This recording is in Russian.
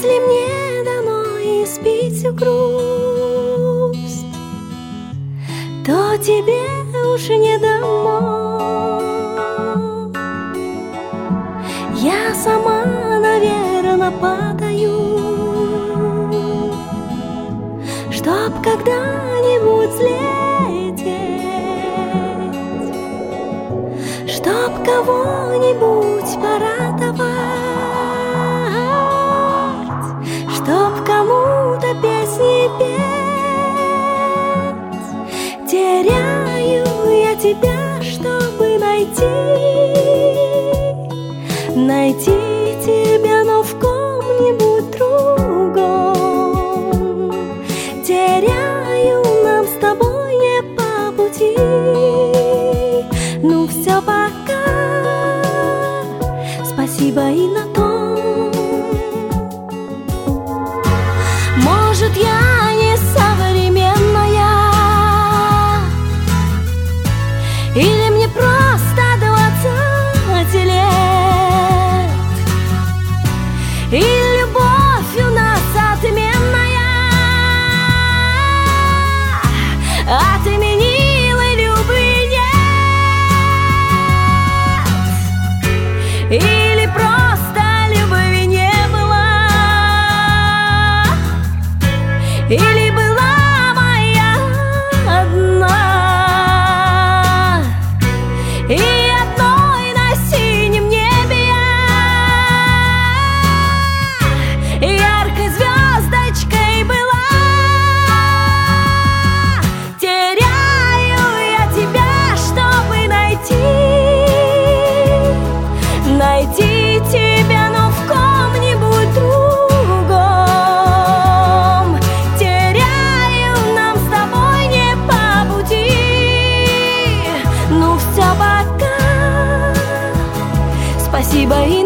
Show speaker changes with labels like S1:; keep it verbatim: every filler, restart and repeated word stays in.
S1: Если мне дано испить всю грусть, то тебе уж не дано. Я сама, наверно, падаю, чтоб когда-нибудь взлететь, чтоб кого-нибудь порадовать, чтоб кому-то песни петь. Теряю я тебя, чтобы найти, найти тебя, но в ком-нибудь другом. Теряю, нам с тобой не по пути. Ну все, пока, спасибо и на том. Может, я не современная, или мне просто двадцать лет, и любовь у нас отменная, отменила любви нет, или просто любви не было, или была моя одна, и одной на синем небе я яркой звездочкой была. Теряю я тебя, чтобы найти, найти тебя, но в ком-нибудь другом. Теряю, нам с тобой не по пути. Ну все, пока, спасибо и